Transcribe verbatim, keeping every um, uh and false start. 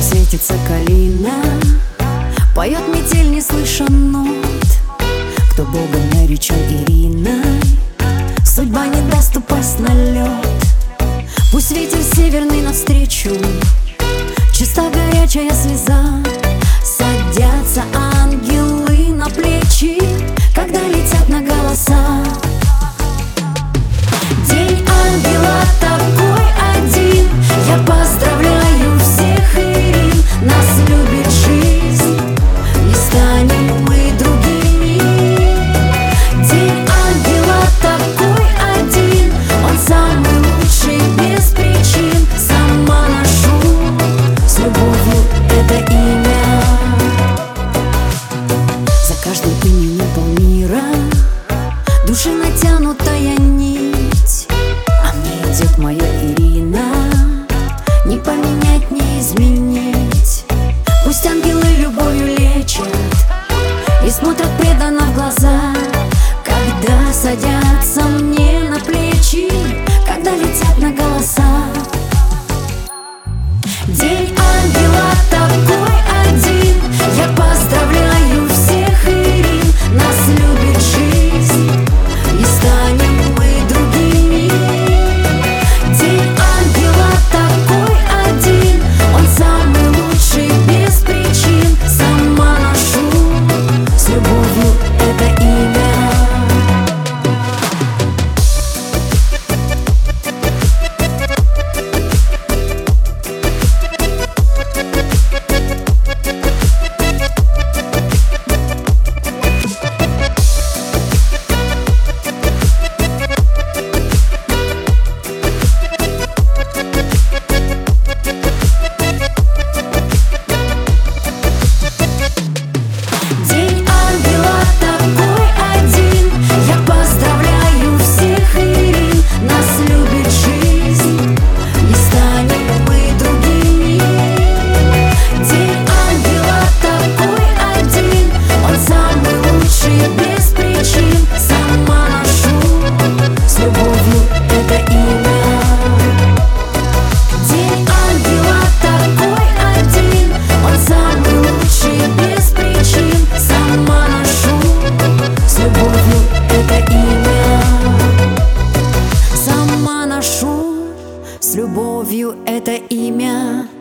светится калина, поет метель, не слыша нот. Кто Богом наречен Ириной, судьба не даст упасть на лед. Пусть ветер северный навстречу, чиста горячая слеза. Садятся ангелы на плечи, когда летят на голоса. День ангела такой один, я поздравляю всех, Ирин. Нас любит жизнь, не станем мы другими. День ангела такой один, он самый лучший без причин. Сама ношу с любовью это имя. За каждым именем полмира души натянутая нить, а мне идет моя Ирина, не поменять, не изменить. Пусть ангелы любовью лечат и смотрят преданно в глаза, когда садятся мне на плечи, когда летят на голоса. День ангела такой один, я поздравляю всех, Ирин. Нас любит жизнь, не станем мы другими. День ангела такой один, он самый лучший без причин. Сама ношу с любовью это имя. С любовью это имя.